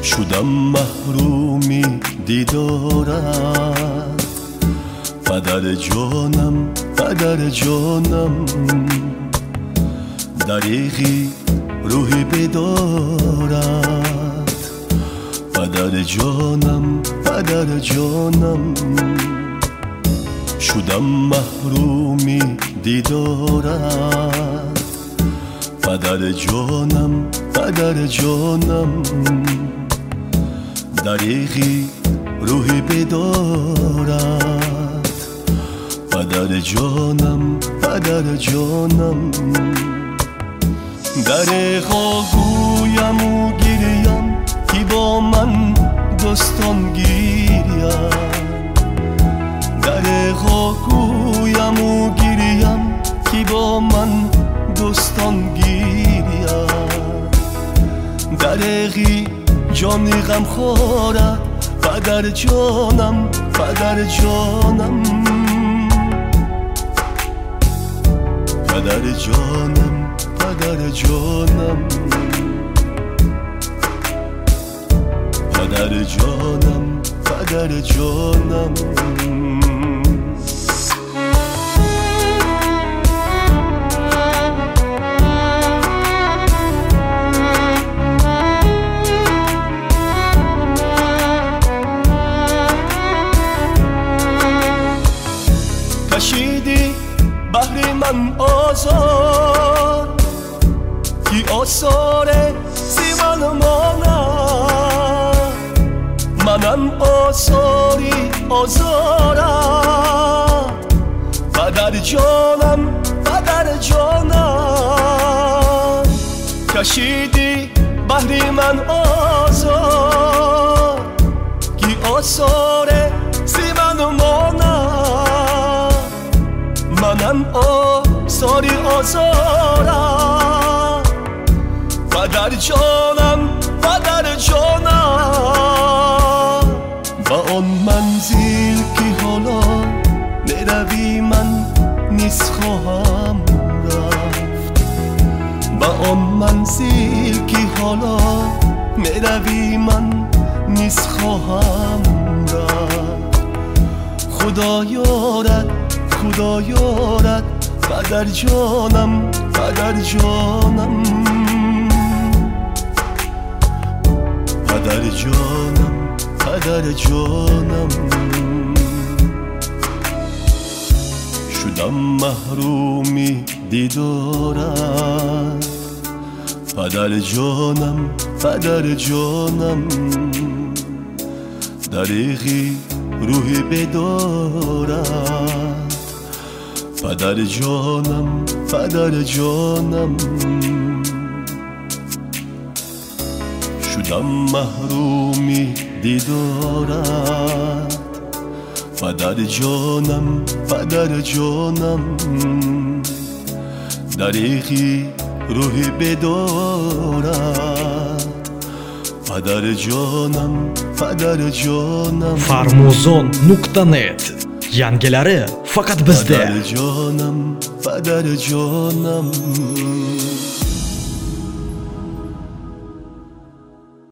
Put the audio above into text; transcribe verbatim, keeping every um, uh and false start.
شدم محرومی دیدارت پدر جانم پدر جانم دریغی روحی بدارد پدر جانم پدر جانم شدم محرومی دیدارت پدر جانم پدر جانم دریغی روحی بدارد پدر جانم پدر جانم دریغا گویم و گیریم که با من دوستان گیریم دریغا گویم و گیریم که با من دوستان گیریم دریغی جانی غم خورد پدر جانم پدر جانم پدر جانم پدر جانم پدر جانم پدر جانم کشیدی بحر من آزار که آثار زیبان مانم منم آثاری آزارم پدر جانم پدر جانم کشیدی بحر من آزار که آثار زیبان مانم منم آثاری آزارم پدر جانم پدر جانم با آن منزل که حالا میروی من نیز خواهم رفت با آن منزل که حالا میروی من نیز خواهم رفت خدا یارد خدا یارد پدر جانم پدر جانم پدر جانم پدر جانم شدم محرومی دیدارت پدر جانم پدر جانم دریغی روحی بدارد پدر جانم پدر جانم شدم محرومی دیدارت پدر جانم پدر جانم دریغی روحی بدارد پدر جانم پدر جانم farmuzon nuqta net yangilari faqat bizda پدر جانم پدر جانم